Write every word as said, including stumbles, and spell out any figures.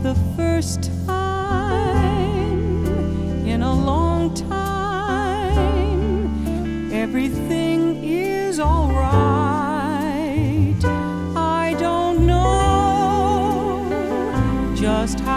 the first time in a long time, everything is all right. I don't know just how